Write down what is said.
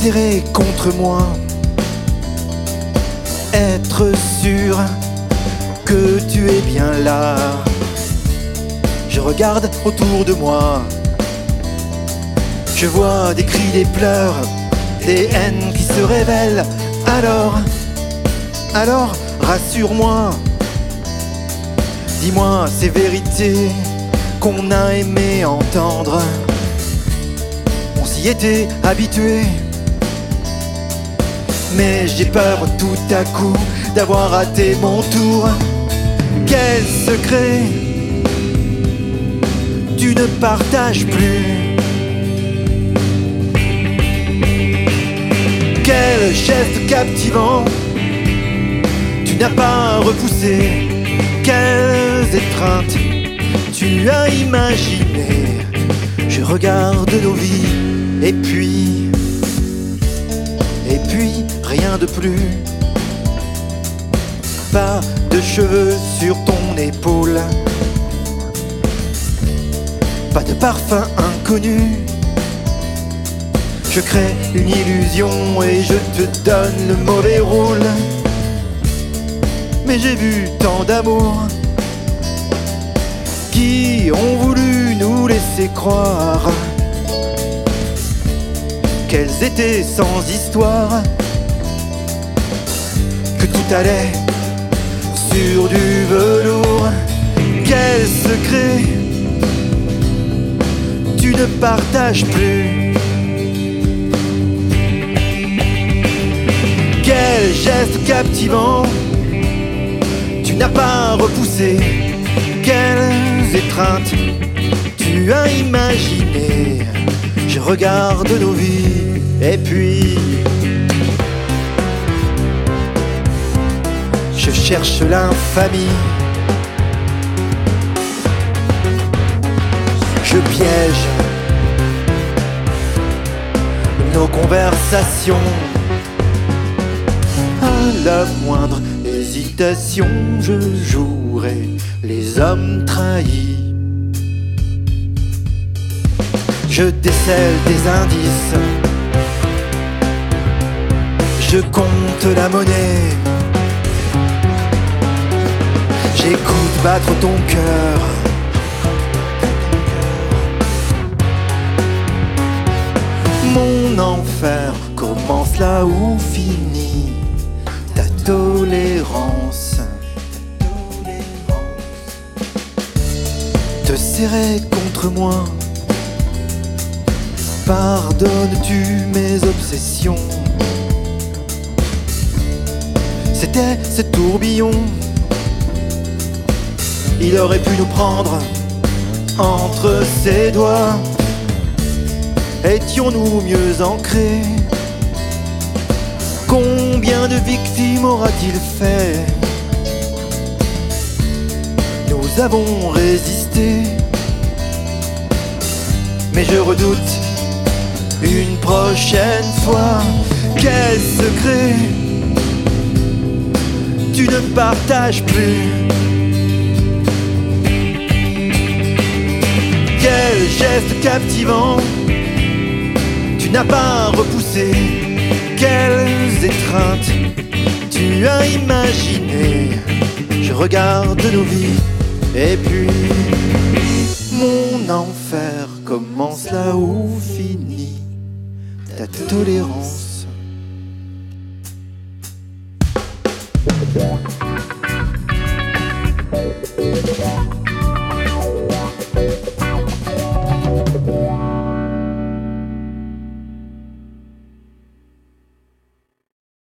serrer contre moi, être sûr que tu es bien là. Je regarde autour de moi, je vois des cris, des pleurs, des haines qui se révèlent. Alors, rassure-moi, dis-moi ces vérités qu'on a aimé entendre. On s'y était habitué, mais j'ai peur tout à coup d'avoir raté mon tour. Quel secret tu ne partages plus? Quel geste captivant tu n'as pas repoussé? Quelles étreintes tu as imaginées? Je regarde nos vies et puis rien de plus. Pas de cheveux sur ton épaule, pas de parfum inconnu. Je crée une illusion et je te donne le mauvais rôle. Mais j'ai vu tant d'amour qui ont voulu nous laisser croire qu'elles étaient sans histoire, que tout allait sur du velours. Quel secret tu ne partages plus? Quel geste captivant tu n'as pas repoussé? Quelles étreintes tu as imaginées? Je regarde nos vies et puis je cherche l'infamie. Je piège nos conversations. À la moindre hésitation, je jouerai les hommes trahis. Je décèle des indices, je compte la monnaie. J'écoute battre ton cœur. Mon enfer commence là où finit ta tolérance. Te serrer contre moi, pardonnes-tu mes obsessions? C'était ce tourbillon, il aurait pu nous prendre entre ses doigts. Étions-nous mieux ancrés? Combien de victimes aura-t-il fait? Nous avons résisté, mais je redoute une prochaine fois. Quel secret tu ne partages plus? Quel geste captivant tu n'as pas repoussé? Quelles étreintes tu as imaginées? Je regarde nos vies et puis